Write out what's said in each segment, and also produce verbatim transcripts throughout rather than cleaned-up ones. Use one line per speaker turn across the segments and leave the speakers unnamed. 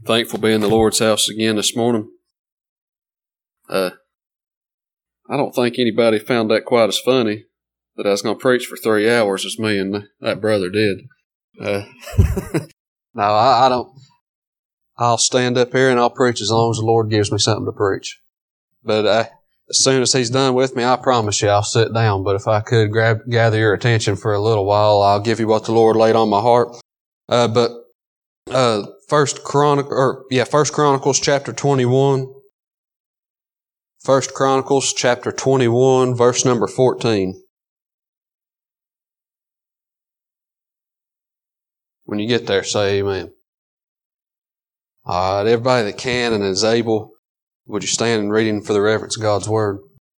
Thankful to be in the Lord's house again this morning. Uh, I don't think anybody found that quite as funny that I was going to preach for three hours as me and that brother did. Uh, no, I, I don't. I'll stand up here and I'll preach as long as the Lord gives me something to preach. But uh, as soon as He's done with me, I promise you I'll sit down. But if I could grab, gather your attention for a little while, I'll give you what the Lord laid on my heart. Uh, but uh, First Chronic, or yeah, First Chronicles chapter twenty-one. First Chronicles chapter twenty-one, verse number fourteen. When you get there, say amen. All right, everybody that can and is able, would you stand and reading for the reverence of God's Word?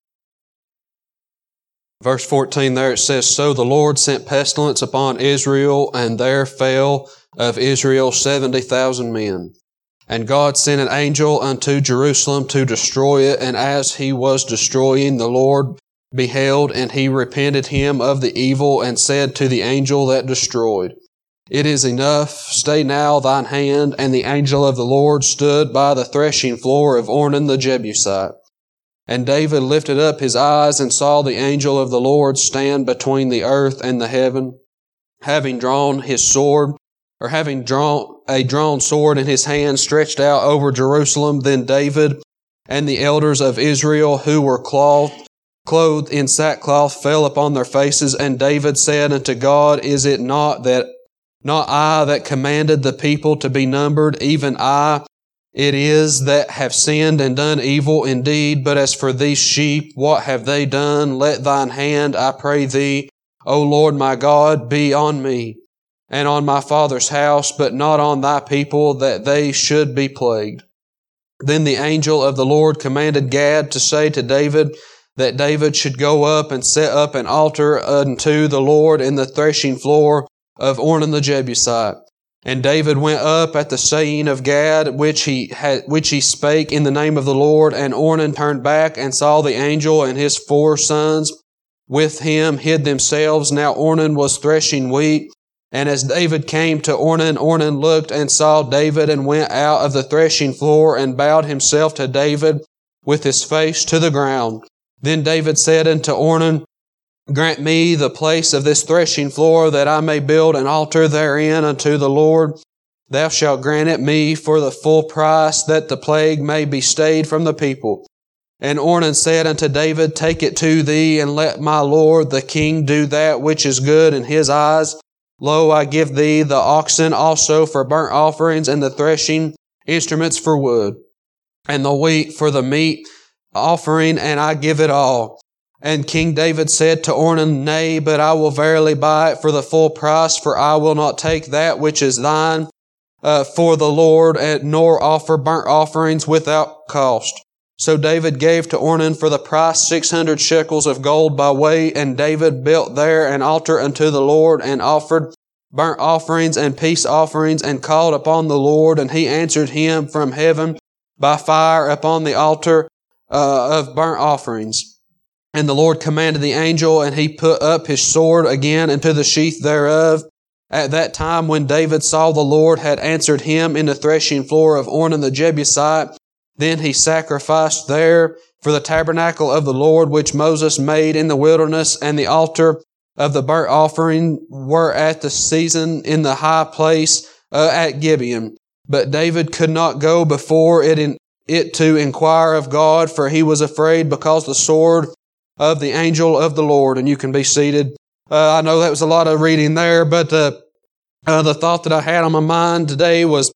Verse fourteen there, it says, So the Lord sent pestilence upon Israel, and there fell of Israel seventy thousand men. And God sent an angel unto Jerusalem to destroy it, and as he was destroying, the Lord beheld, and he repented him of the evil, and said to the angel that destroyed, It is enough, stay now thine hand. And the angel of the Lord stood by the threshing floor of Ornan the Jebusite. And David lifted up his eyes and saw the angel of the Lord stand between the earth and the heaven, having drawn his sword, or having drawn a drawn sword in his hand stretched out over Jerusalem. Then David and the elders of Israel, who were clothed, clothed in sackcloth, fell upon their faces. And David said unto God, Is it not that not I that commanded the people to be numbered, even I it is that have sinned and done evil indeed? But as for these sheep, what have they done? Let thine hand, I pray thee, O Lord my God, be on me, and on my father's house, but not on thy people, that they should be plagued. Then the angel of the Lord commanded Gad to say to David, that David should go up and set up an altar unto the Lord in the threshing floor of Ornan the Jebusite. And David went up at the saying of Gad, which he had, which he spake in the name of the Lord. And Ornan turned back and saw the angel, and his four sons with him hid themselves. Now Ornan was threshing wheat. And as David came to Ornan, Ornan looked and saw David, and went out of the threshing floor and bowed himself to David with his face to the ground. Then David said unto Ornan, Grant me the place of this threshing floor, that I may build an altar therein unto the Lord. Thou shalt grant it me for the full price, that the plague may be stayed from the people. And Ornan said unto David, Take it to thee, and let my lord the king do that which is good in his eyes. Lo, I give thee the oxen also for burnt offerings, and the threshing instruments for wood, and the wheat for the meat offering, and I give it all. And King David said to Ornan, Nay, but I will verily buy it for the full price, for I will not take that which is thine uh, for the Lord, and nor offer burnt offerings without cost. So David gave to Ornan for the price six hundred shekels of gold by weight, and David built there an altar unto the Lord, and offered burnt offerings and peace offerings, and called upon the Lord, and he answered him from heaven by fire upon the altar uh, of burnt offerings. And the Lord commanded the angel, and he put up his sword again into the sheath thereof. At that time when David saw the Lord had answered him in the threshing floor of Ornan the Jebusite, then he sacrificed there for the tabernacle of the Lord, which Moses made in the wilderness, and the altar of the burnt offering were at the season in the high place uh, at Gibeon. But David could not go before it, in, it to inquire of God, for he was afraid because the sword of the angel of the Lord. And you can be seated. Uh, I know that was a lot of reading there, but uh, uh, the thought that I had on my mind today was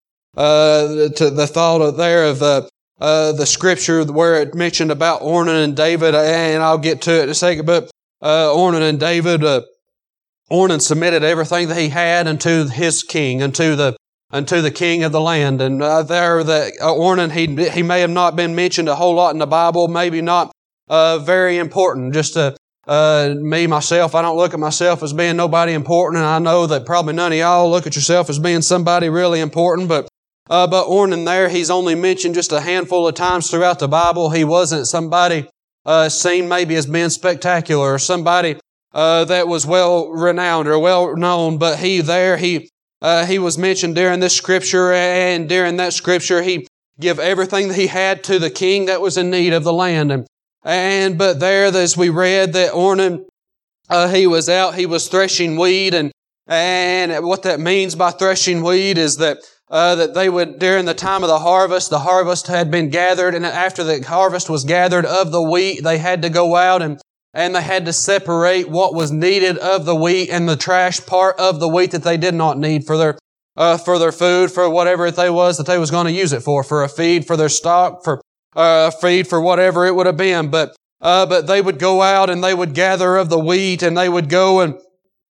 uh, to the thought of there of uh, uh, the scripture where it mentioned about Ornan and David, and I'll get to it in a second. But uh, Ornan and David, uh, Ornan submitted everything that he had unto his king, unto the unto the king of the land. And uh, there, the uh, Ornan, he he may have not been mentioned a whole lot in the Bible, maybe not. Uh, very important. Just uh, uh, me, myself, I don't look at myself as being nobody important, and I know that probably none of y'all look at yourself as being somebody really important, but uh, but Ornan there, he's only mentioned just a handful of times throughout the Bible. He wasn't somebody uh, seen maybe as being spectacular, or somebody uh, that was well renowned or well known, but he there, he uh, he was mentioned during this scripture, and during that scripture he gave everything that he had to the king that was in need of the land. And, and but there, as we read, that Ornan, uh, he was out, he was threshing wheat, and and what that means by threshing wheat is that Uh, that they would, during the time of the harvest, the harvest had been gathered, and after the harvest was gathered of the wheat, they had to go out and, and they had to separate what was needed of the wheat and the trash part of the wheat that they did not need for their, uh, for their food, for whatever it they was that they was going to use it for, for a feed, for their stock, for, uh, feed, for whatever it would have been. But, uh, but they would go out and they would gather of the wheat, and they would go and,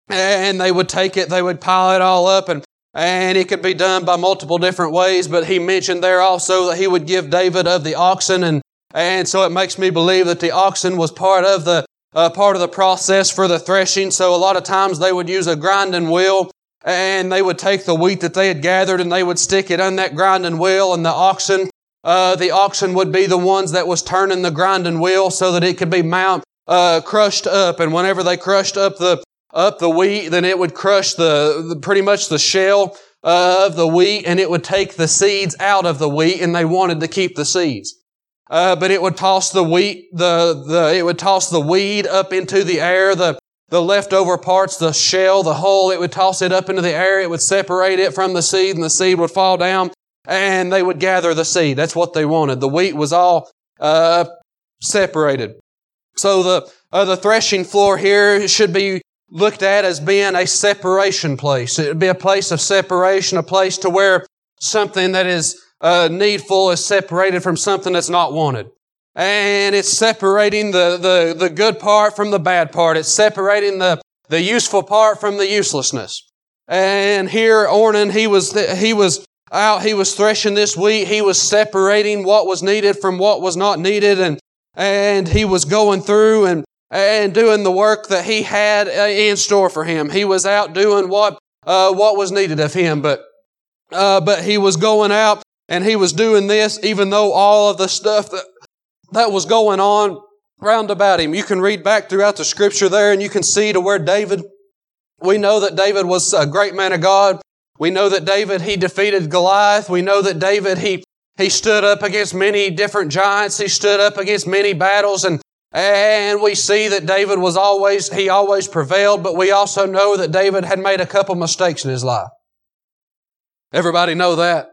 and they would take it, they would pile it all up, and And it could be done by multiple different ways, but he mentioned there also that he would give David of the oxen, and and so it makes me believe that the oxen was part of the uh, part of the process for the threshing. So a lot of times they would use a grinding wheel, and they would take the wheat that they had gathered and they would stick it on that grinding wheel, and the oxen, uh, the oxen would be the ones that was turning the grinding wheel so that it could be mount uh, crushed up. And whenever they crushed up the up the wheat, then it would crush the, the pretty much the shell uh, of the wheat, and it would take the seeds out of the wheat, and they wanted to keep the seeds. Uh, but it would toss the wheat, the, the, it would toss the weed up into the air, the, the leftover parts, the shell, the hull, it would toss it up into the air, it would separate it from the seed, and the seed would fall down, and they would gather the seed. That's what they wanted. The wheat was all, uh, separated. So the, uh, the threshing floor here should be looked at as being a separation place. It would be a place of separation, a place to where something that is uh, needful is separated from something that's not wanted. And it's separating the, the, the good part from the bad part. It's separating the, the useful part from the uselessness. And here Ornan, he was, he was out, he was threshing this wheat. He was separating what was needed from what was not needed. And, and he was going through and and doing the work that he had in store for him. He was out doing what uh, what was needed of him, but uh, but he was going out and he was doing this even though all of the stuff that that was going on round about him. You can read back throughout the scripture there, and you can see to where David, we know that David was a great man of God. We know that David, he defeated Goliath. We know that David, he he stood up against many different giants. He stood up against many battles, and And we see that David was always, he always prevailed, but we also know that David had made a couple mistakes in his life. Everybody know that.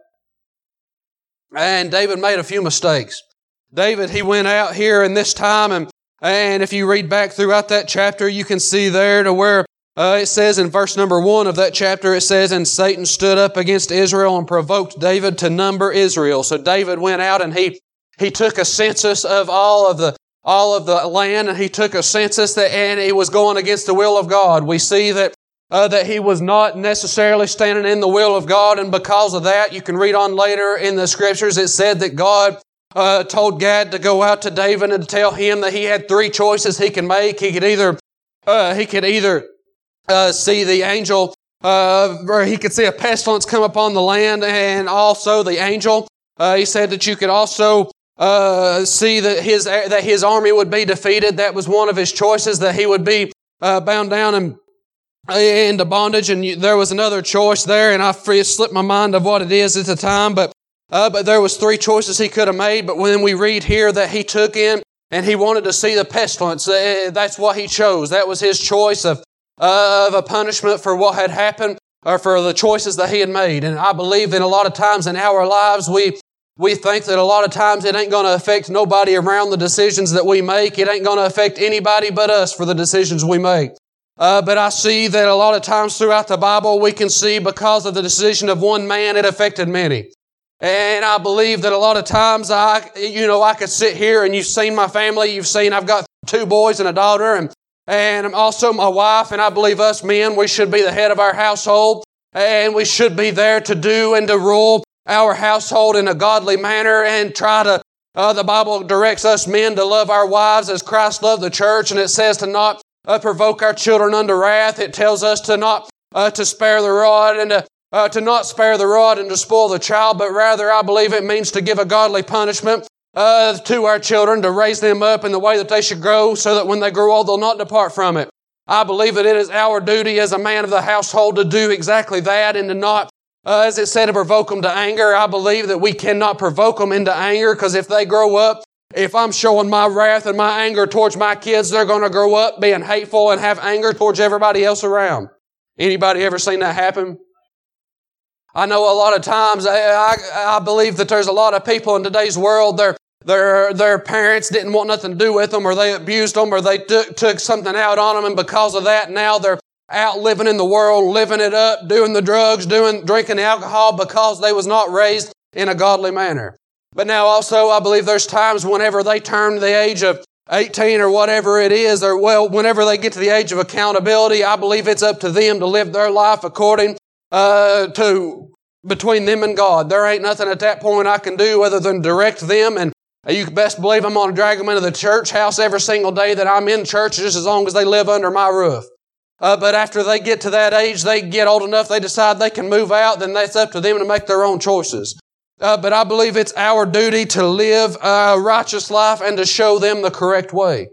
And David made a few mistakes. David, he went out here in this time, and, and if you read back throughout that chapter, you can see there to where uh, it says in verse number one of that chapter, it says, "And Satan stood up against Israel and provoked David to number Israel." So David went out and he, he took a census of all of the all of the land, and he took a census that, and he was going against the will of God. We see that, uh, that he was not necessarily standing in the will of God, and because of that, you can read on later in the scriptures, it said that God, uh, told Gad to go out to David and to tell him that he had three choices he can make. He could either, uh, he could either, uh, see the angel, uh, or he could see a pestilence come upon the land, and also the angel. Uh, he said that you could also Uh, see that his, that his army would be defeated. That was one of his choices, that he would be, uh, bound down and, into bondage. And you, there was another choice there, and I free, slipped my mind of what it is at the time, but, uh, but there was three choices he could have made. But when we read here that he took in and he wanted to see the pestilence, uh, that's what he chose. That was his choice of, uh, of a punishment for what had happened, or for the choices that he had made. And I believe that a lot of times in our lives, we, We think that a lot of times it ain't going to affect nobody around the decisions that we make. It ain't going to affect anybody but us for the decisions we make. Uh, but I see that a lot of times throughout the Bible, we can see because of the decision of one man, it affected many. And I believe that a lot of times I, you know, I could sit here, and you've seen my family. You've seen I've got two boys and a daughter, and, and I'm also my wife. And I believe us men, we should be the head of our household, and we should be there to do and to rule our household in a godly manner, and try to, uh, the Bible directs us men to love our wives as Christ loved the church, and it says to not uh, provoke our children unto wrath. It tells us to not, uh, to spare the rod and to, uh, to not spare the rod and to spoil the child, but rather I believe it means to give a godly punishment, uh, to our children, to raise them up in the way that they should grow, so that when they grow old, they'll not depart from it. I believe that it is our duty as a man of the household to do exactly that and to not, uh, as it said, to provoke them to anger. I believe that we cannot provoke them into anger, because if they grow up, if I'm showing my wrath and my anger towards my kids, they're going to grow up being hateful and have anger towards everybody else around. Anybody ever seen that happen? I know a lot of times, I, I, I believe that there's a lot of people in today's world, their, their, their parents didn't want nothing to do with them, or they abused them, or they took, took something out on them, and because of that, now they're out living in the world, living it up, doing the drugs, doing, drinking the alcohol, because they was not raised in a godly manner. But now also, I believe there's times whenever they turn the age of eighteen or whatever it is, or well, whenever they get to the age of accountability, I believe it's up to them to live their life according uh to between them and God. There ain't nothing at that point I can do other than direct them, and you can best believe I'm going to drag them into the church house every single day that I'm in church, just as long as they live under my roof. Uh, but after they get to that age, they get old enough, they decide they can move out, then that's up to them to make their own choices. Uh, but I believe it's our duty to live a righteous life and to show them the correct way.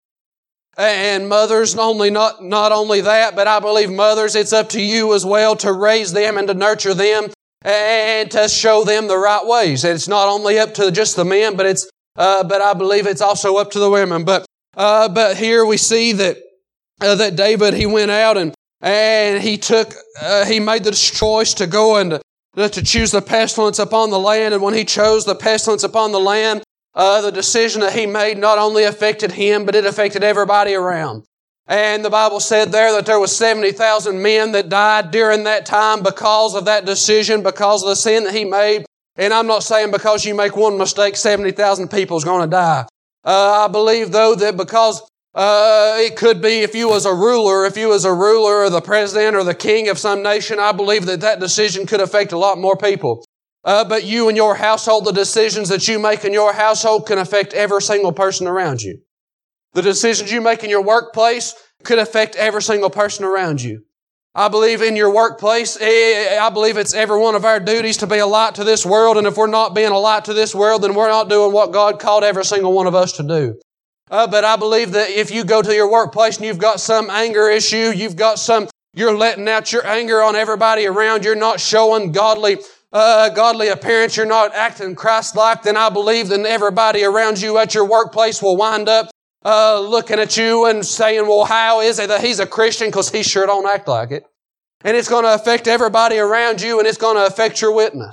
And mothers, not only, not, not only that, but I believe mothers, it's up to you as well to raise them and to nurture them and to show them the right ways. And it's not only up to just the men, but it's, uh, but I believe it's also up to the women. But, uh, but here we see that, uh, that David, he went out and, and he took, uh, he made the choice to go and to, to choose the pestilence upon the land. And when he chose the pestilence upon the land, Uh, the decision that he made not only affected him, but it affected everybody around. And the Bible said there that there was seventy thousand men that died during that time because of that decision, because of the sin that he made. And I'm not saying because you make one mistake, seventy thousand people is going to die. Uh, I believe, though, that because uh, it could be if you was a ruler, if you was a ruler or the president or the king of some nation, I believe that that decision could affect a lot more people. Uh, but you and your household, the decisions that you make in your household can affect every single person around you. The decisions you make in your workplace could affect every single person around you. I believe in your workplace, I believe it's every one of our duties to be a light to this world. And if we're not being a light to this world, then we're not doing what God called every single one of us to do. Uh, but I believe that if you go to your workplace and you've got some anger issue, you've got some, you're letting out your anger on everybody around, you're not showing godly Uh, godly appearance, you're not acting Christ-like, then I believe that everybody around you at your workplace will wind up uh, looking at you and saying, well, how is it that he's a Christian? Because he sure don't act like it. And it's going to affect everybody around you, and it's going to affect your witness.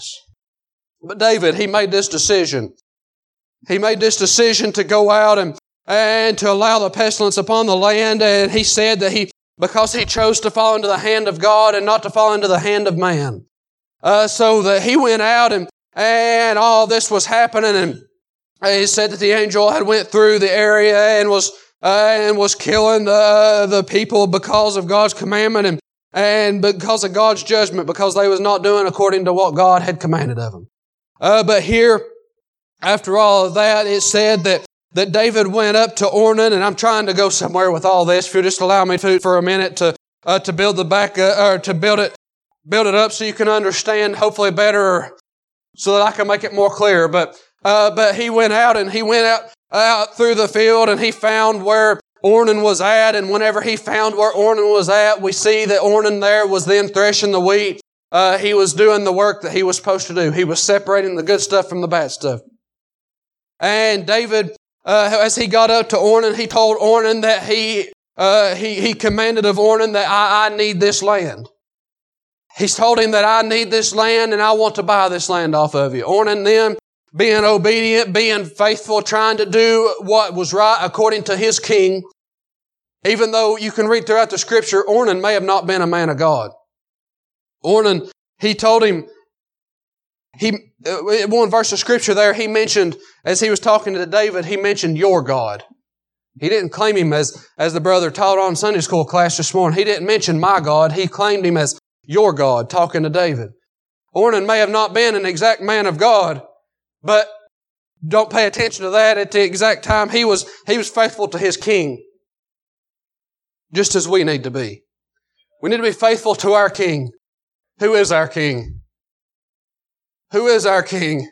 But David, he made this decision. He made this decision to go out and, and to allow the pestilence upon the land, and he said that he, because he chose to fall into the hand of God and not to fall into the hand of man. Uh, so that he went out and, and all this was happening, and he said that the angel had went through the area and was, uh, and was killing the, the people because of God's commandment and, and because of God's judgment, because they was not doing according to what God had commanded of them. Uh, but here, after all of that, it said that, that David went up to Ornan, and I'm trying to go somewhere with all this. If you'll just allow me to, for a minute to, uh, to build the back, uh, or to build it, Build it up so you can understand hopefully better, so that I can make it more clear. But, uh, but he went out and he went out, out through the field, and he found where Ornan was at. And whenever he found where Ornan was at, we see that Ornan there was then threshing the wheat. Uh, he was doing the work that he was supposed to do. He was separating the good stuff from the bad stuff. And David, uh, as he got up to Ornan, he told Ornan that he, uh, he, he commanded of Ornan that I, I need this land. He's told him that I need this land and I want to buy this land off of you. Ornan then, being obedient, being faithful, trying to do what was right according to his king. Even though you can read throughout the scripture, Ornan may have not been a man of God. Ornan, he told him, he, one verse of scripture there, he mentioned, as he was talking to David, he mentioned your God. He didn't claim him as, as the brother taught on Sunday school class this morning. He didn't mention my God. He claimed him as your God, talking to David. Ornan may have not been an exact man of God, but don't pay attention to that. At the exact time, he was, he was faithful to his king, just as we need to be. We need to be faithful to our king. Who is our king? Who is our king?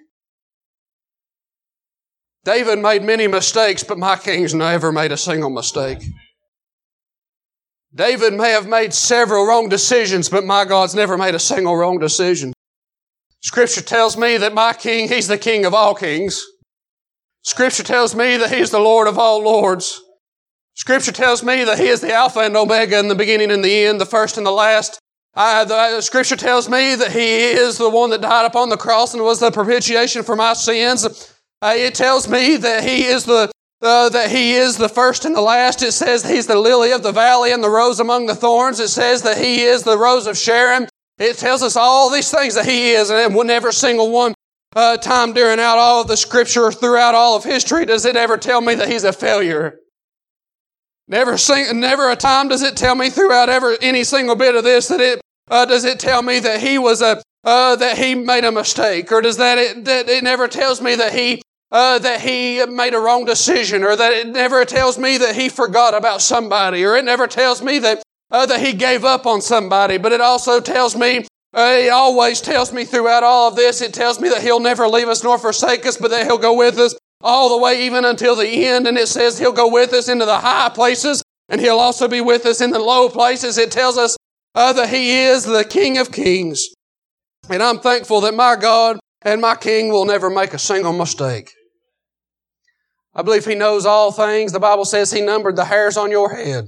David made many mistakes, but my king's never made a single mistake. David may have made several wrong decisions, but my God's never made a single wrong decision. Scripture tells me that my King, He's the King of all kings. Scripture tells me that He's the Lord of all lords. Scripture tells me that He is the Alpha and Omega, and the beginning and the end, the first and the last. I, the Scripture tells me that He is the one that died upon the cross and was the propitiation for my sins. Uh, it tells me that He is the uh, that He is the first and the last. It says He's the lily of the valley and the rose among the thorns. It says that He is the rose of Sharon. It tells us all these things that He is, and never single one uh, time during out all of the Scripture, throughout all of history, does it ever tell me that He's a failure. Never, sing, never a time does it tell me throughout ever any single bit of this that it uh, does it tell me that He was a uh, that He made a mistake, or does that it that it never tells me that He uh, that He made a wrong decision, or that it never tells me that He forgot about somebody, or it never tells me that uh, that He gave up on somebody. But it also tells me, uh, it always tells me throughout all of this, it tells me that He'll never leave us nor forsake us, but that He'll go with us all the way even until the end. And it says He'll go with us into the high places, and He'll also be with us in the low places. It tells us uh, that He is the King of kings. And I'm thankful that my God and my King will never make a single mistake. I believe He knows all things. The Bible says He numbered the hairs on your head.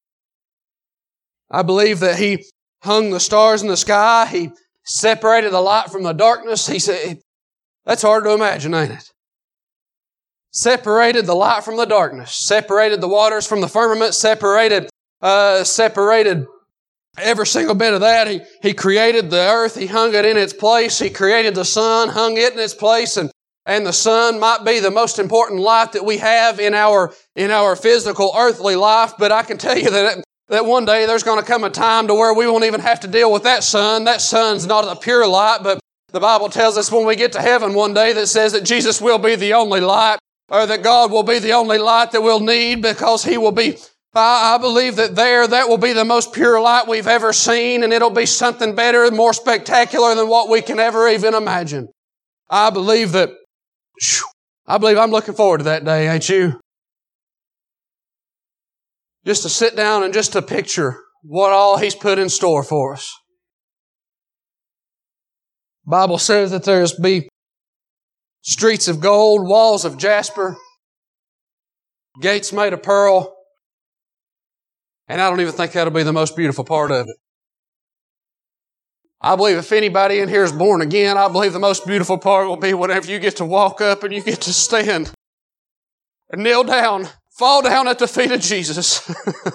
I believe that He hung the stars in the sky. He separated the light from the darkness. He said, that's hard to imagine, ain't it? Separated the light from the darkness, separated the waters from the firmament, separated, uh, separated every single bit of that. He, he created the earth. He hung it in its place. He created the sun, hung it in its place, and, and the sun might be the most important light that we have in our, in our physical earthly life. But I can tell you that, that one day there's going to come a time to where we won't even have to deal with that sun. That sun's not a pure light, but the Bible tells us when we get to heaven one day that says that Jesus will be the only light, or that God will be the only light that we'll need, because He will be, I, I believe that there, that will be the most pure light we've ever seen, and it'll be something better and more spectacular than what we can ever even imagine. I believe that, I believe I'm looking forward to that day, ain't you? Just to sit down and just to picture what all He's put in store for us. The Bible says that there's be streets of gold, walls of jasper, gates made of pearl. And I don't even think that'll be the most beautiful part of it. I believe if anybody in here is born again, I believe the most beautiful part will be whenever you get to walk up and you get to stand and kneel down, fall down at the feet of Jesus.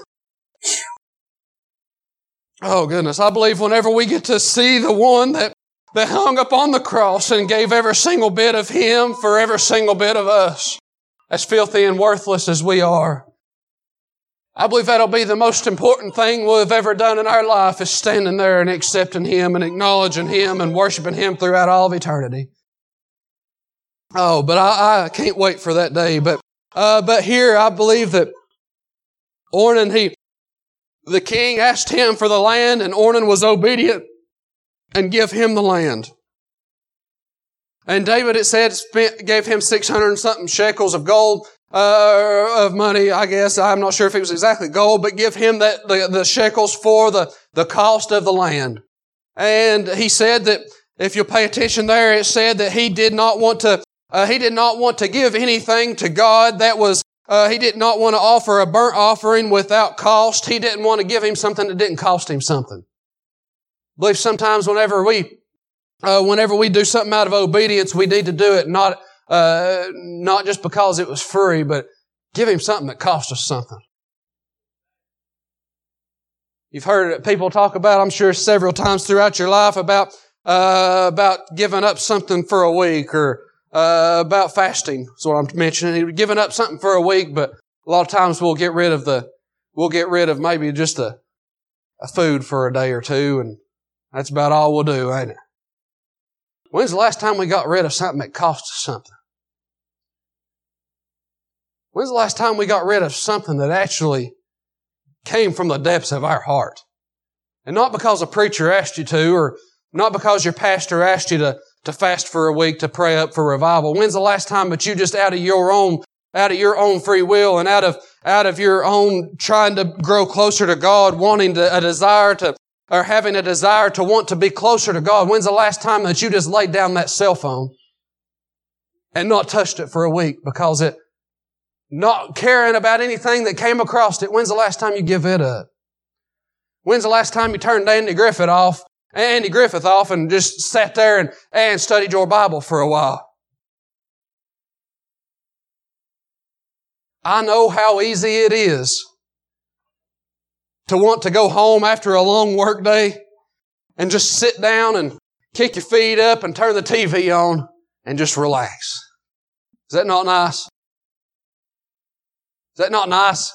Oh goodness, I believe whenever we get to see the one that that hung upon the cross and gave every single bit of Him for every single bit of us, as filthy and worthless as we are. I believe that'll be the most important thing we've ever done in our life, is standing there and accepting Him and acknowledging Him and worshiping Him throughout all of eternity. Oh, but I, I can't wait for that day. But uh, but here I believe that Ornan, he, the king asked him for the land, and Ornan was obedient and give him the land. And David, it said, spent, gave him six hundred and something shekels of gold, uh, of money, I guess. I'm not sure if it was exactly gold, but give him that, the, the shekels for the, the cost of the land. And he said that, if you'll pay attention there, it said that he did not want to, uh, he did not want to give anything to God that was, uh, he did not want to offer a burnt offering without cost. He didn't want to give Him something that didn't cost Him something. I believe sometimes whenever we, uh, whenever we do something out of obedience, we need to do it not, uh, not just because it was free, but give Him something that cost us something. You've heard people talk about, I'm sure, several times throughout your life about, uh, about giving up something for a week, or, uh, about fasting. That's what I'm mentioning. Giving up something for a week, but a lot of times we'll get rid of the, we'll get rid of maybe just a, a food for a day or two, and that's about all we'll do, ain't it? When's the last time we got rid of something that cost us something? When's the last time we got rid of something that actually came from the depths of our heart? And not because a preacher asked you to, or not because your pastor asked you to, to fast for a week, to pray up for revival. When's the last time that you just out of your own out of your own free will and out of, out of your own trying to grow closer to God, wanting to, a desire to, or having a desire to want to be closer to God. When's the last time that you just laid down that cell phone and not touched it for a week because it, not caring about anything that came across it? When's the last time you give it up? When's the last time you turned Andy Griffith off, Andy Griffith off and just sat there and, and studied your Bible for a while? I know how easy it is to want to go home after a long work day and just sit down and kick your feet up and turn the T V on and just relax. Is that not nice? Is that not nice?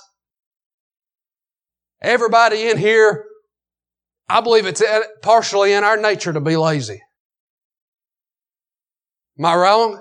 Everybody in here, I believe it's partially in our nature to be lazy. Am I wrong?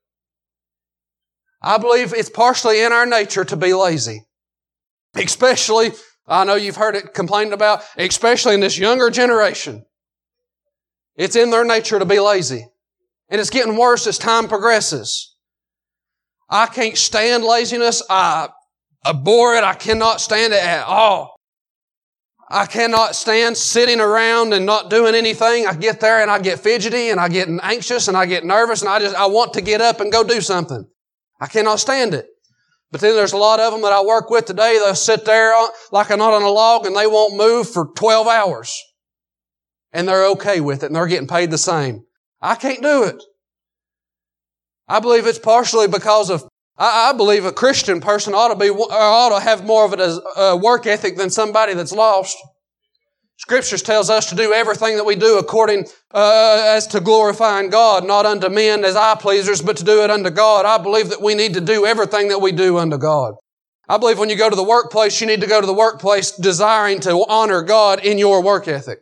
I believe it's partially in our nature to be lazy. Especially, I know you've heard it complained about, especially in this younger generation. It's in their nature to be lazy. And it's getting worse as time progresses. I can't stand laziness. I abhor it. I cannot stand it at all. I cannot stand sitting around and not doing anything. I get there and I get fidgety and I get anxious and I get nervous and I just, I want to get up and go do something. I cannot stand it. But then there's a lot of them that I work with today. They'll sit there like a knot on a log and they won't move for twelve hours. And they're okay with it and they're getting paid the same. I can't do it. I believe it's partially because of, I, I believe a Christian person ought to be, ought to have more of a, a work ethic than somebody that's lost. Scriptures tells us to do everything that we do according uh, as to glorifying God, not unto men as eye pleasers, but to do it unto God. I believe that we need to do everything that we do unto God. I believe when you go to the workplace, you need to go to the workplace desiring to honor God in your work ethic.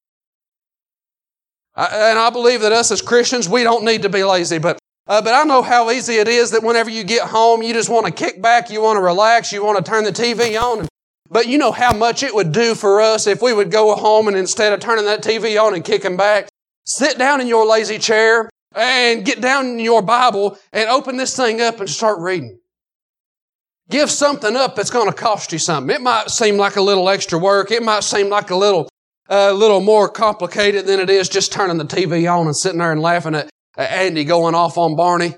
I, and I believe that us as Christians, we don't need to be lazy, but Uh, but I know how easy it is that whenever you get home, you just want to kick back, you want to relax, you want to turn the T V on. But you know how much it would do for us if we would go home and instead of turning that T V on and kicking back, sit down in your lazy chair and get down in your Bible and open this thing up and start reading. Give something up that's going to cost you something. It might seem like a little extra work. It might seem like a little, a uh, little more complicated than it is just turning the T V on and sitting there and laughing at Andy going off on Barney.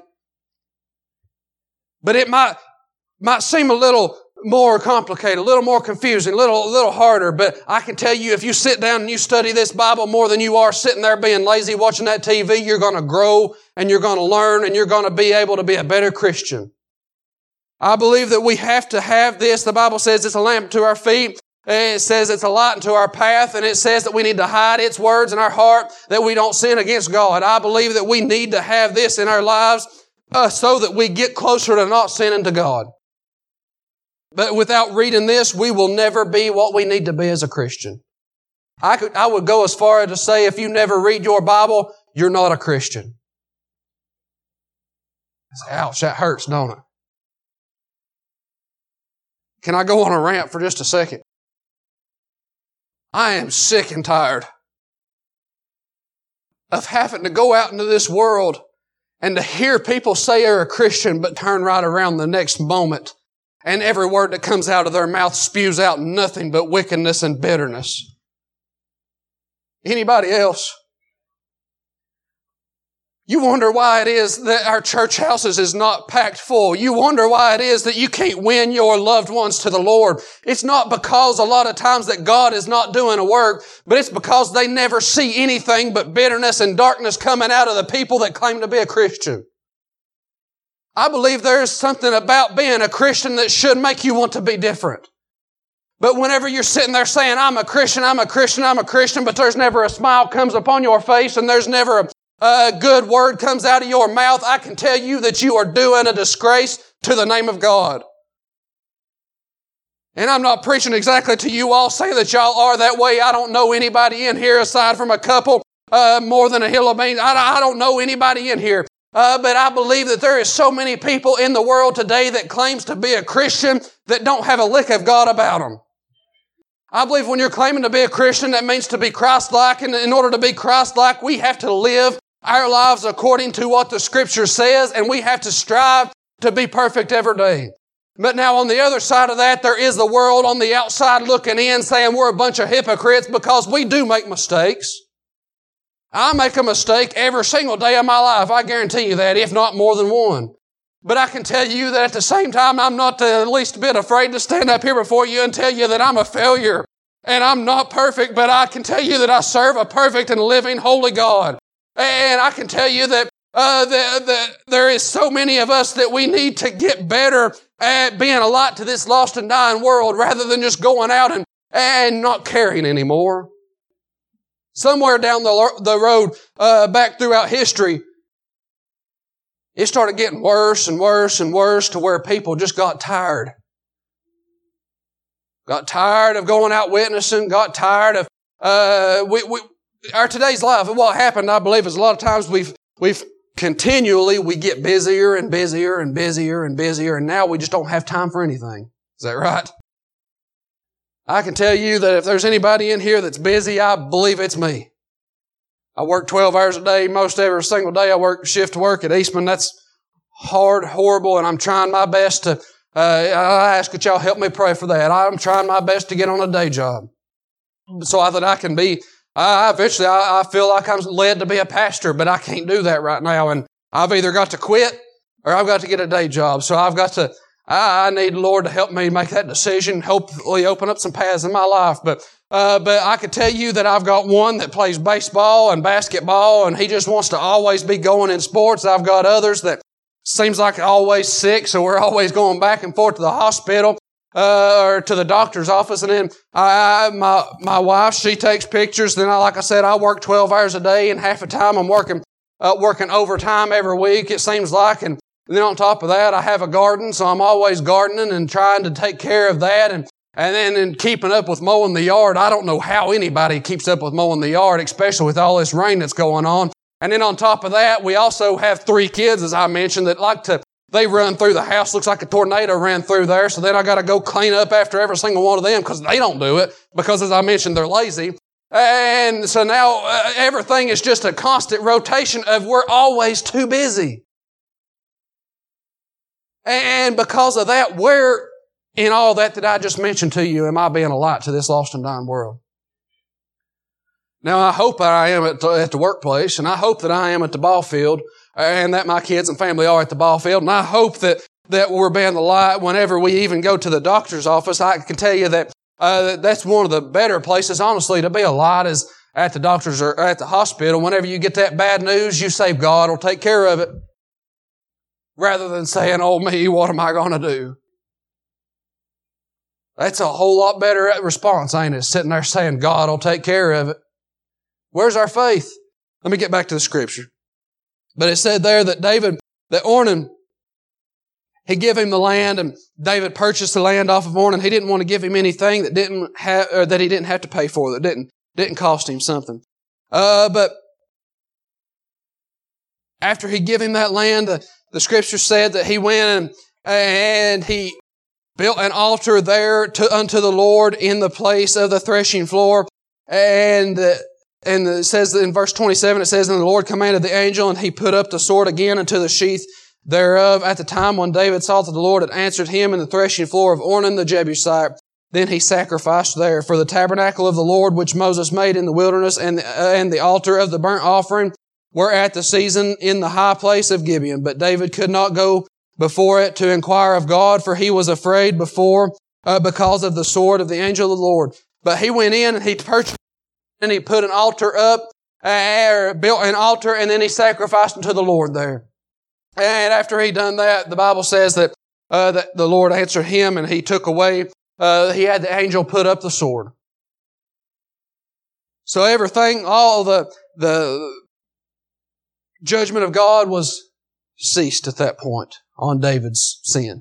But it might, might seem a little more complicated, a little more confusing, a little, a little harder. But I can tell you, if you sit down and you study this Bible more than you are sitting there being lazy watching that T V, you're going to grow and you're going to learn and you're going to be able to be a better Christian. I believe that we have to have this. The Bible says it's a lamp to our feet. It says it's a light unto our path, and it says that we need to hide its words in our heart that we don't sin against God. I believe that we need to have this in our lives uh, so that we get closer to not sinning to God. But without reading this, we will never be what we need to be as a Christian. I could, I would go as far as to say if you never read your Bible, you're not a Christian. Ouch, that hurts, don't it? Can I go on a rant for just a second? I am sick and tired of having to go out into this world and to hear people say they're a Christian but turn right around the next moment and every word that comes out of their mouth spews out nothing but wickedness and bitterness. Anybody else? You wonder why it is that our church houses is not packed full. You wonder why it is that you can't win your loved ones to the Lord. It's not because a lot of times that God is not doing a work, but it's because they never see anything but bitterness and darkness coming out of the people that claim to be a Christian. I believe there is something about being a Christian that should make you want to be different. But whenever you're sitting there saying, I'm a Christian, I'm a Christian, I'm a Christian, but there's never a smile comes upon your face and there's never a A good word comes out of your mouth, I can tell you that you are doing a disgrace to the name of God. And I'm not preaching exactly to you all saying that y'all are that way. I don't know anybody in here aside from a couple, uh, more than a hill of beans. I, I don't know anybody in here. Uh, but I believe that there is so many people in the world today that claims to be a Christian that don't have a lick of God about them. I believe when you're claiming to be a Christian, that means to be Christ-like. And in order to be Christ-like, we have to live our lives according to what the Scripture says, and we have to strive to be perfect every day. But now on the other side of that, there is the world on the outside looking in saying we're a bunch of hypocrites because we do make mistakes. I make a mistake every single day of my life. I guarantee you that, if not more than one. But I can tell you that at the same time, I'm not the least bit afraid to stand up here before you and tell you that I'm a failure. And I'm not perfect, but I can tell you that I serve a perfect and living holy God. And I can tell you that uh, the, the, there is so many of us that we need to get better at being a light to this lost and dying world rather than just going out and, and not caring anymore. Somewhere down the, the road, uh, back throughout history, it started getting worse and worse and worse to where people just got tired. Got tired of going out witnessing, got tired of, uh, we, we, our today's life. What happened, I believe, is a lot of times we've, we've continually, we get busier and busier and busier and busier, and now we just don't have time for anything. Is that right? I can tell you that if there's anybody in here that's busy, I believe it's me. I work twelve hours a day, most every single day. I work shift work at Eastman. That's hard, horrible, and I'm trying my best to, uh, I ask that y'all help me pray for that. I'm trying my best to get on a day job so I, that I can be, I eventually I, I feel like I'm led to be a pastor, but I can't do that right now, and I've either got to quit or I've got to get a day job. So I've got to, I need the Lord to help me make that decision, hopefully open up some paths in my life. But, uh, but I could tell you that I've got one that plays baseball and basketball, and he just wants to always be going in sports. I've got others that seems like always sick, so we're always going back and forth to the hospital, uh, or to the doctor's office. And then I, my, my wife, she takes pictures. Then I, like I said, I work twelve hours a day, and half the time I'm working, uh, working overtime every week, it seems like. And And then on top of that, I have a garden, so I'm always gardening and trying to take care of that. And, and then in keeping up with mowing the yard, I don't know how anybody keeps up with mowing the yard, especially with all this rain that's going on. And then on top of that, we also have three kids, as I mentioned, that like to, they run through the house. Looks like a tornado ran through there. So then I got to go clean up after every single one of them because they don't do it because, as I mentioned, they're lazy. And so now uh, everything is just a constant rotation of we're always too busy. And because of that, where in all that that I just mentioned to you am I being a light to this lost and dying world? Now, I hope I am at the, at the workplace, and I hope that I am at the ball field, and that my kids and family are at the ball field, and I hope that, that we're being the light whenever we even go to the doctor's office. I can tell you that uh, that's one of the better places, honestly, to be a light is at the doctor's or at the hospital. Whenever you get that bad news, you say, God will take care of it. Rather than saying, oh me, what am I going to do? That's a whole lot better response, ain't it? Sitting there saying, God will take care of it. Where's our faith? Let me get back to the scripture. But it said there that David, that Ornan, he gave him the land, and David purchased the land off of Ornan. He didn't want to give him anything that didn't have, or that he didn't have to pay for, that didn't, didn't cost him something. Uh, but after he gave him that land, the, the scripture said that he went and, and he built an altar there to, unto the Lord in the place of the threshing floor. And, uh, and it says in verse twenty-seven, it says, and the Lord commanded the angel, and he put up the sword again into the sheath thereof. At the time when David saw that the Lord had answered him in the threshing floor of Ornan the Jebusite, then he sacrificed there. For the tabernacle of the Lord, which Moses made in the wilderness, and the, uh, and the altar of the burnt offering, were at the season in the high place of Gibeon. But David could not go before it to inquire of God, for he was afraid before, uh, because of the sword of the angel of the Lord. But he went in and he purchased, and he put an altar up, uh, built an altar, and then he sacrificed unto the Lord there. And after he done that, the Bible says that, uh, that the Lord answered him, and he took away, uh, he had the angel put up the sword. So everything, all the, the, judgment of God was ceased at that point on David's sin.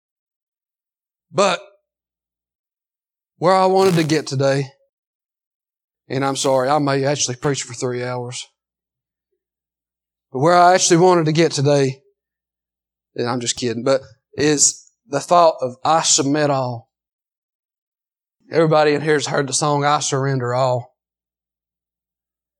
But where I wanted to get today, and I'm sorry, I may actually preach for three hours, but where I actually wanted to get today, and I'm just kidding, but is the thought of I submit all. Everybody in here has heard the song, I Surrender All.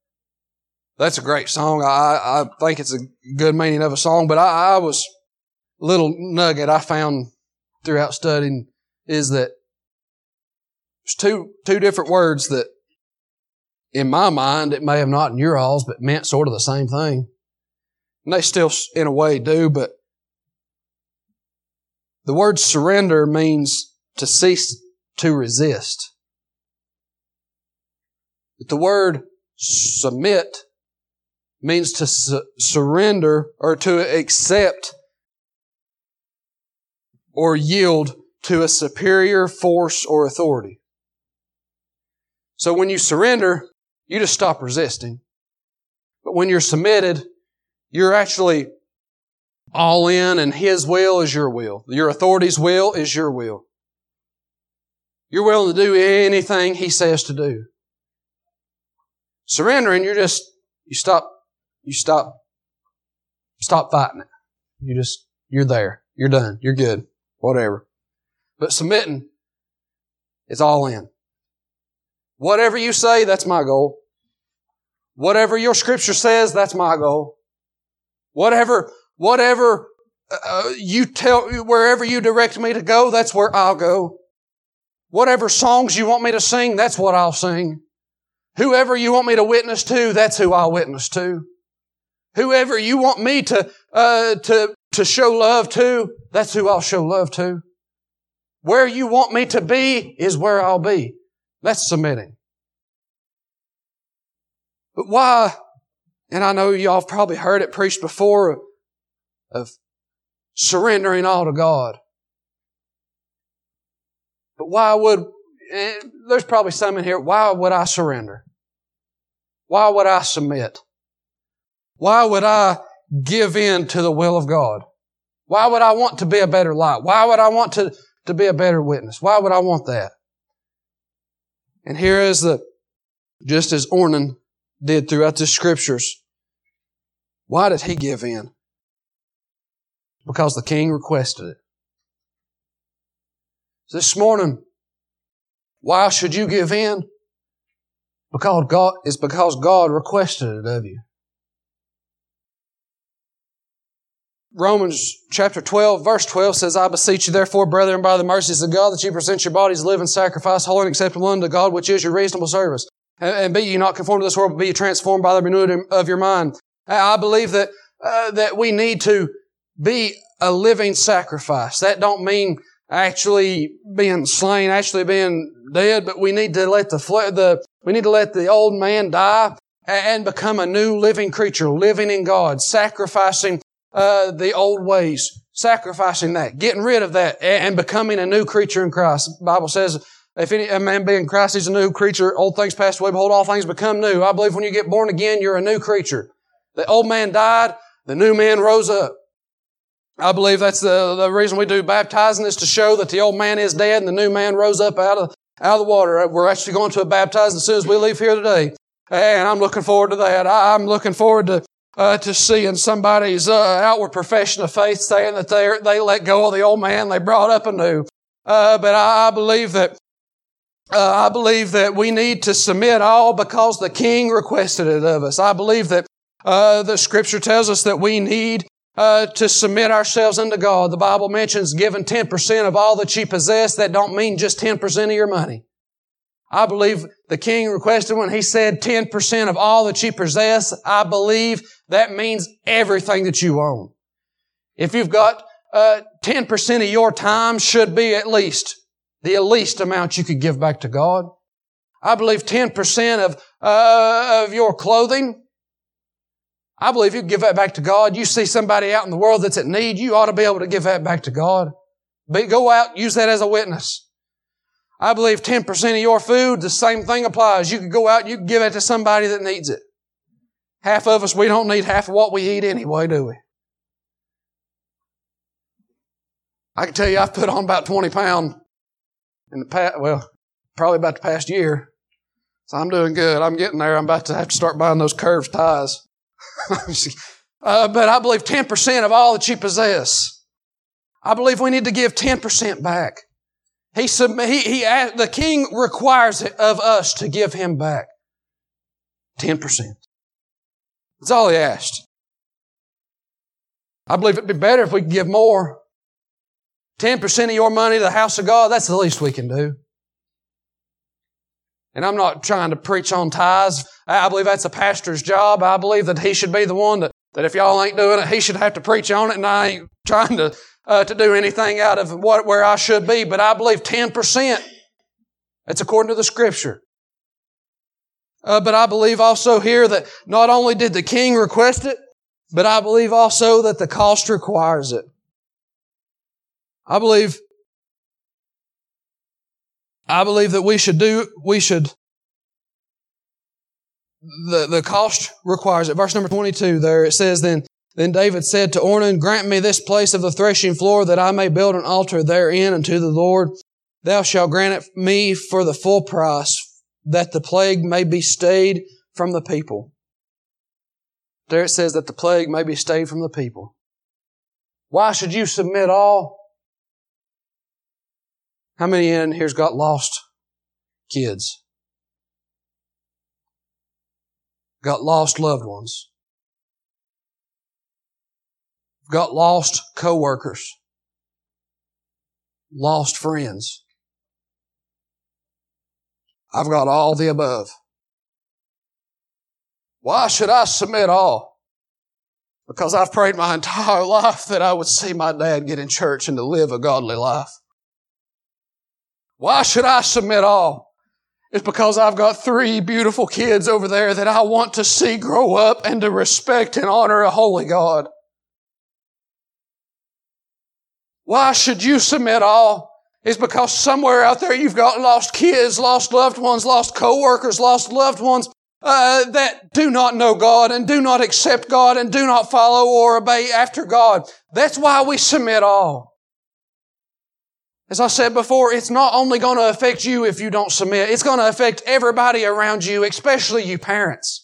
That's a great song. I, I think it's a good meaning of a song, but I, I was, little nugget I found throughout studying is that there's two, two different words that in my mind, it may have not in your all's, but meant sort of the same thing. And they still, in a way, do, but the word surrender means to cease to resist. But the word submit means to su- surrender or to accept or yield to a superior force or authority. So when you surrender, you just stop resisting. But when you're submitted, you're actually all in, and His will is your will. Your authority's will is your will. You're willing to do anything He says to do. Surrendering, you're just, you stop, you stop, stop fighting it. You just, you're there. You're done. You're good. Whatever. But submitting, it's all in. Whatever you say, that's my goal. Whatever your Scripture says, that's my goal. Whatever, whatever uh, you tell, wherever you direct me to go, that's where I'll go. Whatever songs you want me to sing, that's what I'll sing. Whoever you want me to witness to, that's who I'll witness to. Whoever you want me to uh, to to show love to, that's who I'll show love to. Where you want me to be is where I'll be. That's submitting. But why, and I know y'all have probably heard it preached before, of surrendering all to God. But why would, there's probably some in here, why would I surrender? Why would I submit? Why would I give in to the will of God? Why would I want to be a better light? Why would I want to, to be a better witness? Why would I want that? And here is the, just as Ornan did throughout the Scriptures, why did he give in? Because the king requested it. This morning, why should you give in? Because God, it's because God requested it of you. Romans chapter twelve, verse twelve says, I beseech you therefore, brethren, by the mercies of God, that you present your bodies a living sacrifice, holy and acceptable unto God, which is your reasonable service. And, and be ye not conformed to this world, but be ye transformed by the renewing of your mind. I believe that uh, that we need to be a living sacrifice. That don't mean actually being slain, actually being dead, but we need to let the fle- the we need to let the old man die and become a new living creature, living in God, sacrificing uh the old ways, sacrificing that, getting rid of that, and becoming a new creature in Christ. The Bible says, if any a man be in Christ, he's a new creature. Old things passed away, behold, all things become new. I believe when you get born again, you're a new creature. The old man died, the new man rose up. I believe that's the, the reason we do baptizing, is to show that the old man is dead and the new man rose up out of, out of the water. We're actually going to a baptizing as soon as we leave here today. And I'm looking forward to that. I, I'm looking forward to uh, to seeing somebody's uh, outward profession of faith saying that they they let go of the old man, they brought up a new. Uh, but I, I believe that uh, I believe that we need to submit all because the King requested it of us. I believe that uh, the Scripture tells us that we need Uh, to submit ourselves unto God. The Bible mentions giving ten percent of all that you possess. That don't mean just ten percent of your money. I believe the King requested when He said ten percent of all that you possess, I believe that means everything that you own. If you've got uh, ten percent of your time, should be at least the least amount you could give back to God. I believe ten percent of, uh, of your clothing, I believe you give that back to God. You see somebody out in the world that's in need, you ought to be able to give that back to God. But go out, use that as a witness. I believe ten percent of your food, the same thing applies. You could go out and you can give it to somebody that needs it. Half of us, we don't need half of what we eat anyway, do we? I can tell you I've put on about twenty pounds in the past, well, probably about the past year. So I'm doing good. I'm getting there. I'm about to have to start buying those curved ties. uh, but I believe ten percent of all that you possess. I believe we need to give ten percent back. He, he, he, the King requires it of us to give Him back ten percent. That's all He asked. I believe it'd be better if we could give more. ten percent of your money to the house of God, that's the least we can do. And I'm not trying to preach on tithes. I believe that's a pastor's job. I believe that he should be the one that, that if y'all ain't doing it, he should have to preach on it, and I ain't trying to uh, to do anything out of what where I should be. But I believe ten percent. That's according to the Scripture. Uh, but I believe also here that not only did the king request it, but I believe also that the cost requires it. I believe, I believe that we should do, we should, the, the cost requires it. Verse number twenty-two there, it says, Then, then David said to Ornan, Grant me this place of the threshing floor that I may build an altar therein unto the Lord. Thou shalt grant it me for the full price, that the plague may be stayed from the people. There it says that the plague may be stayed from the people. Why should you submit all? How many in here's got lost kids? Got lost loved ones? Got lost co-workers? Lost friends? I've got all the above. Why should I submit all? Because I've prayed my entire life that I would see my dad get in church and to live a godly life. Why should I submit all? It's because I've got three beautiful kids over there that I want to see grow up and to respect and honor a holy God. Why should you submit all? It's because somewhere out there you've got lost kids, lost loved ones, lost co-workers, lost loved ones uh, that do not know God and do not accept God and do not follow or obey after God. That's why we submit all. As I said before, it's not only going to affect you if you don't submit. It's going to affect everybody around you, especially you parents.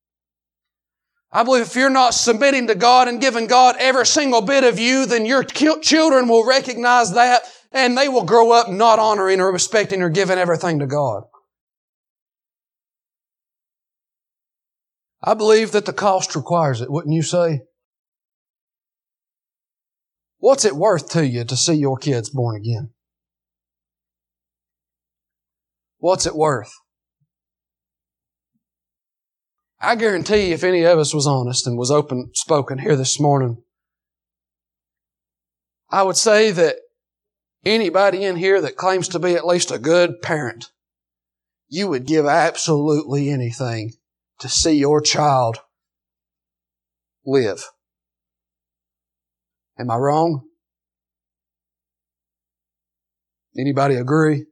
I believe if you're not submitting to God and giving God every single bit of you, then your children will recognize that and they will grow up not honoring or respecting or giving everything to God. I believe that the cost requires it, wouldn't you say? What's it worth to you to see your kids born again? What's it worth? I guarantee you, if any of us was honest and was open spoken here this morning, I would say that anybody in here that claims to be at least a good parent, you would give absolutely anything to see your child live. Am I wrong? Anybody agree?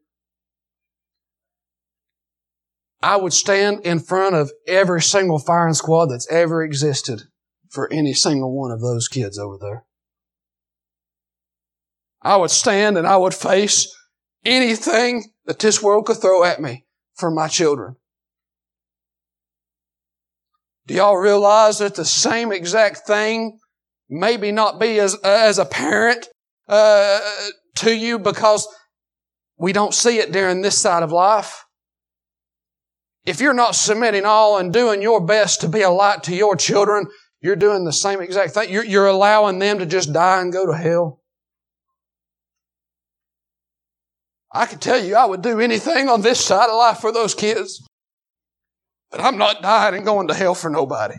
I would stand in front of every single firing squad that's ever existed for any single one of those kids over there. I would stand and I would face anything that this world could throw at me for my children. Do y'all realize that the same exact thing maybe not be as, as a parent uh, to you because we don't see it during this side of life? If you're not submitting all and doing your best to be a light to your children, you're doing the same exact thing. You're, you're allowing them to just die and go to hell. I can tell you I would do anything on this side of life for those kids. But I'm not dying and going to hell for nobody.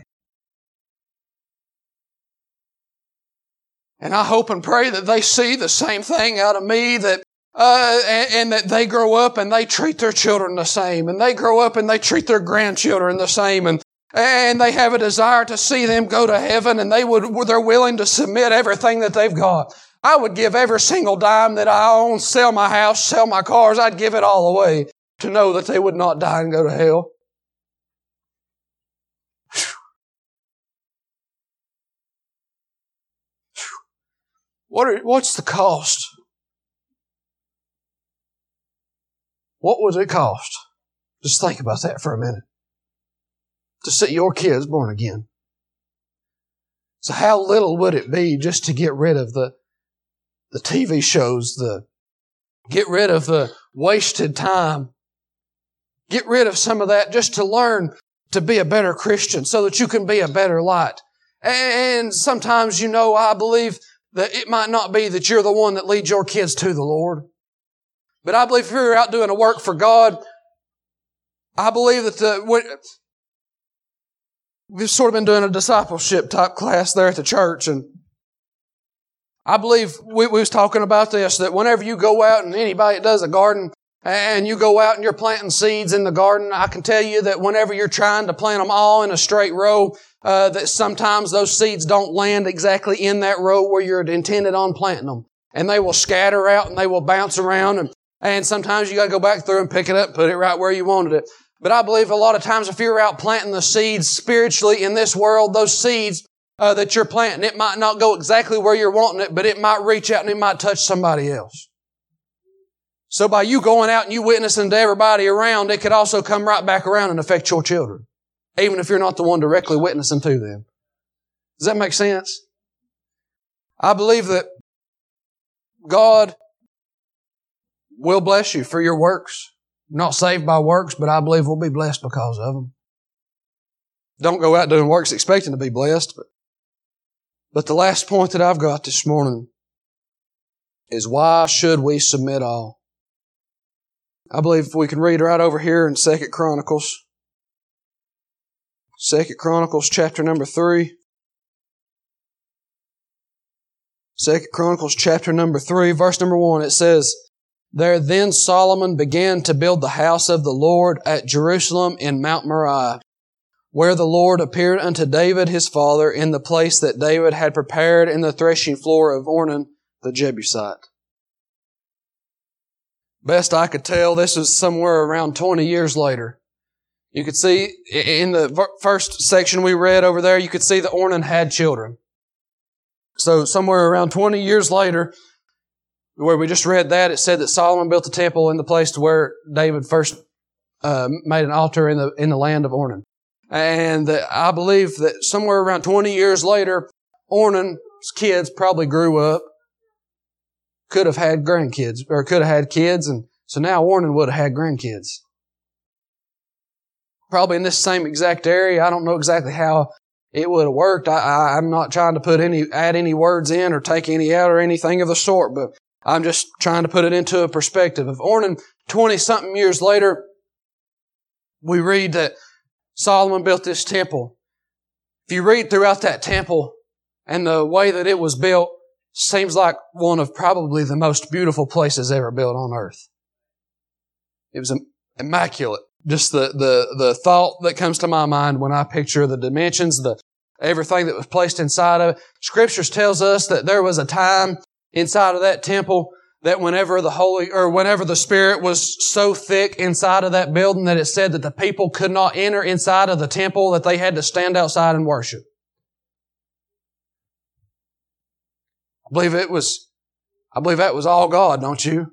And I hope and pray that they see the same thing out of me, that uh, and, and that they grow up and they treat their children the same, and they grow up and they treat their grandchildren the same, and and they have a desire to see them go to heaven, and they would they're willing to submit everything that they've got. I would give every single dime that I own, sell my house, sell my cars, I'd give it all away to know that they would not die and go to hell. What are, what's the cost? What would it cost? Just think about that for a minute. To see your kids born again. So how little would it be just to get rid of the, the T V shows, the get rid of the wasted time, get rid of some of that just to learn to be a better Christian so that you can be a better light.
And sometimes, you know, I believe that it might not be that you're the one that leads your kids to the Lord. But I believe if you're out doing a work for God, I believe that the, we've sort of been doing a discipleship type class there at the church, and I believe we, we was talking about this, that whenever you go out and anybody that does a garden, and you go out and you're planting seeds in the garden, I can tell you that whenever you're trying to plant them all in a straight row, uh, that sometimes those seeds don't land exactly in that row where you're intended on planting them. And they will scatter out and they will bounce around, and, and sometimes you gotta go back through and pick it up, put it right where you wanted it. But I believe a lot of times if you're out planting the seeds spiritually in this world, those seeds uh, that you're planting, it might not go exactly where you're wanting it, but it might reach out and it might touch somebody else. So by you going out and you witnessing to everybody around, it could also come right back around and affect your children, even if you're not the one directly witnessing to them. Does that make sense? I believe that God will bless you for your works. Not saved by works, but I believe we'll be blessed because of them. Don't go out doing works expecting to be blessed. But, but the last point that I've got this morning is, why should we submit all? I believe if we can read right over here in Second Chronicles. Second Chronicles chapter number three. Second Chronicles chapter number three, verse number one, it says, There then Solomon began to build the house of the Lord at Jerusalem in Mount Moriah, where the Lord appeared unto David his father in the place that David had prepared in the threshing floor of Ornan the Jebusite. Best I could tell, this is somewhere around twenty years later. You could see in the first section we read over there, you could see that Ornan had children. So somewhere around twenty years later, where we just read that, it said that Solomon built the temple in the place to where David first uh, made an altar in the in the land of Ornan. And uh, I believe that somewhere around twenty years later, Ornan's kids probably grew up, could have had grandkids, or could have had kids, and so now Ornan would have had grandkids. Probably in this same exact area. I don't know exactly how it would have worked. I, I, I'm not trying to put any, add any words in or take any out or anything of the sort, but I'm just trying to put it into a perspective. Of Ornan, twenty-something years later, we read that Solomon built this temple. If you read throughout that temple and the way that it was built, seems like one of probably the most beautiful places ever built on earth. It was immaculate. Just the, the, the thought that comes to my mind when I picture the dimensions, the everything that was placed inside of it. Scriptures tells us that there was a time inside of that temple that whenever the Holy, or whenever the Spirit was so thick inside of that building that it said that the people could not enter inside of the temple, that they had to stand outside and worship. I believe it was, I believe that was all God, don't you?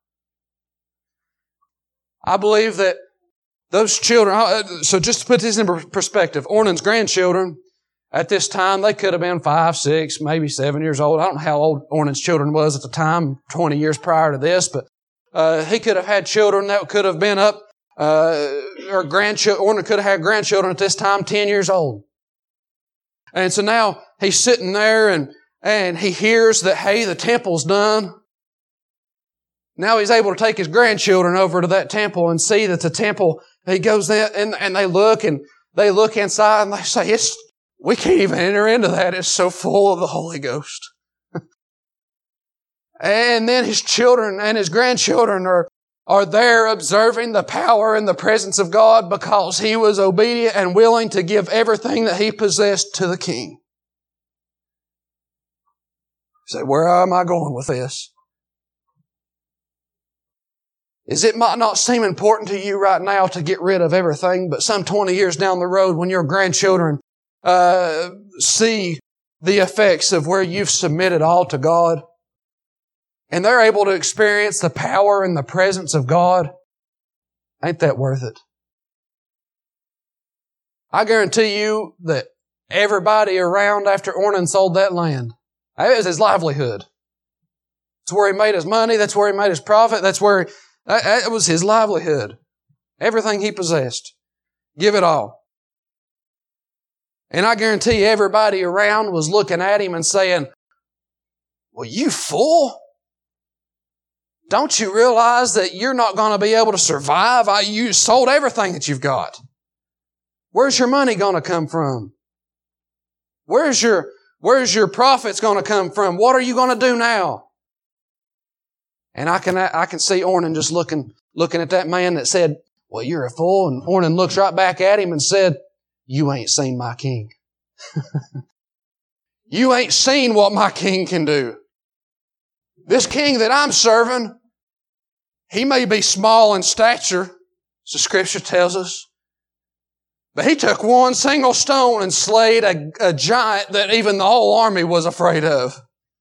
I believe that those children, so just to put this in perspective, Ornan's grandchildren at this time, they could have been five, six, maybe seven years old. I don't know how old Ornan's children was at the time, twenty years prior to this, but uh, he could have had children that could have been up, uh, or grandchildren, Ornan could have had grandchildren at this time, ten years old. And so now he's sitting there and And he hears that, hey, the temple's done. Now he's able to take his grandchildren over to that temple and see that the temple, he goes there and, and they look and they look inside and they say, it's, we can't even enter into that. It's so full of the Holy Ghost. And then his children and his grandchildren are, are there observing the power and the presence of God because he was obedient and willing to give everything that he possessed to the king. You say, where am I going with this? Is it might not seem important to you right now to get rid of everything, but some twenty years down the road when your grandchildren uh, see the effects of where you've submitted all to God, and they're able to experience the power and the presence of God, ain't that worth it? I guarantee you that everybody around after Ornan sold that land, it was his livelihood. That's where he made his money. That's where he made his profit. That's where, it was his livelihood. Everything he possessed. Give it all. And I guarantee everybody around was looking at him and saying, well, you fool. Don't you realize that you're not going to be able to survive? I, you sold everything that you've got. Where's your money going to come from? Where's your, where's your profits going to come from? What are you going to do now? And I can, I can see Ornan just looking, looking at that man that said, well, you're a fool. And Ornan looks right back at him and said, you ain't seen my king. You ain't seen what my king can do. This king that I'm serving, he may be small in stature, as the Scripture tells us, but he took one single stone and slayed a, a giant that even the whole army was afraid of.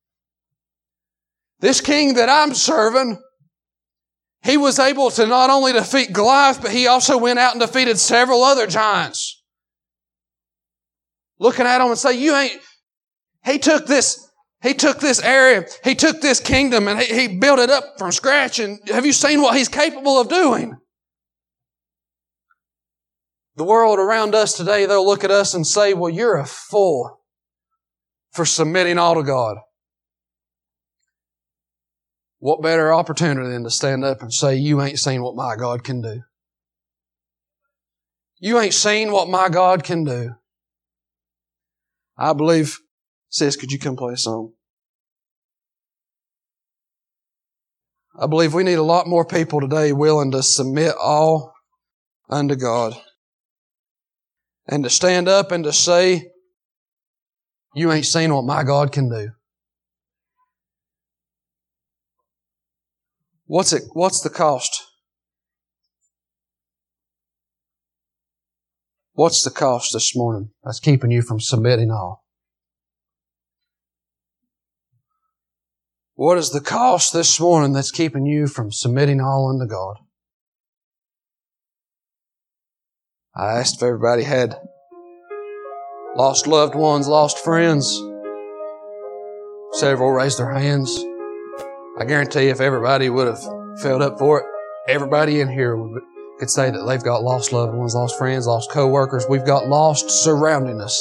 This king that I'm serving, he was able to not only defeat Goliath, but he also went out and defeated several other giants. Looking at him and say, you ain't, he took this, he took this area, he took this kingdom and he, he built it up from scratch. And have you seen what he's capable of doing? The world around us today, they'll look at us and say, well, you're a fool for submitting all to God. What better opportunity than to stand up and say, you ain't seen what my God can do. You ain't seen what my God can do. I believe, sis, could you come play a song? I believe we need a lot more people today willing to submit all unto God. And to stand up and to say, you ain't seen what my God can do. What's it, what's the cost? What's the cost this morning that's keeping you from submitting all? What is the cost this morning that's keeping you from submitting all unto God? I asked if everybody had lost loved ones, lost friends. Several raised their hands. I guarantee if everybody would have filled up for it, everybody in here would could say that they've got lost loved ones, lost friends, lost co-workers. We've got lost surrounding us.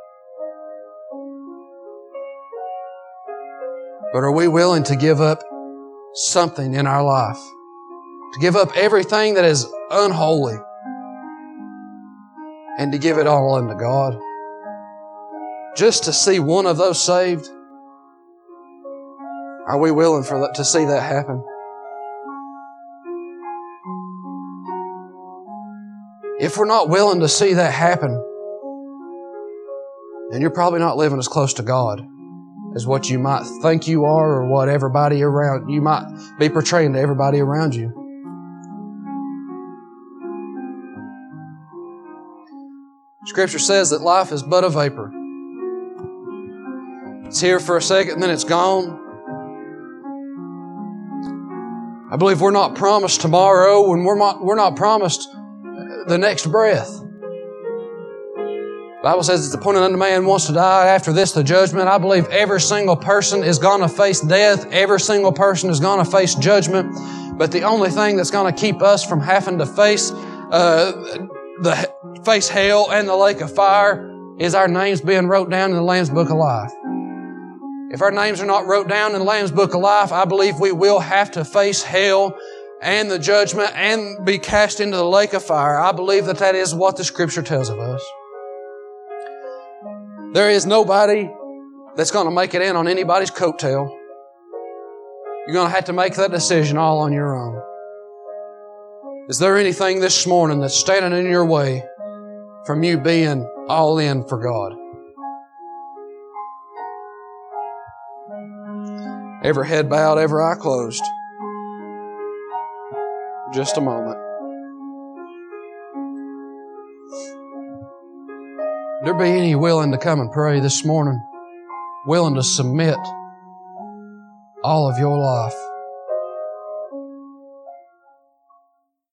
But are we willing to give up something in our life? To give up everything that is unholy and to give it all unto God? Just to see one of those saved? Are we willing for that, to see that happen? If we're not willing to see that happen, then you're probably not living as close to God as what you might think you are or what everybody around you might be portraying to everybody around you. Scripture says that life is but a vapor. It's here for a second, then it's gone. I believe we're not promised tomorrow and we're not, we're not promised the next breath. The Bible says it's appointed unto man wants to die. After this, the judgment. I believe every single person is going to face death. Every single person is going to face judgment. But the only thing that's going to keep us from having to face uh, the face hell and the lake of fire is our names being wrote down in the Lamb's Book of Life. If our names are not wrote down in the Lamb's Book of Life, I believe we will have to face hell and the judgment and be cast into the lake of fire. I believe that that is what the Scripture tells of us. There is nobody that's going to make it in on anybody's coattail. You're going to have to make that decision all on your own. Is there anything this morning that's standing in your way from you being all in for God? Every head bowed, every eye closed. Just a moment. There be any willing to come and pray this morning, willing to submit all of your life?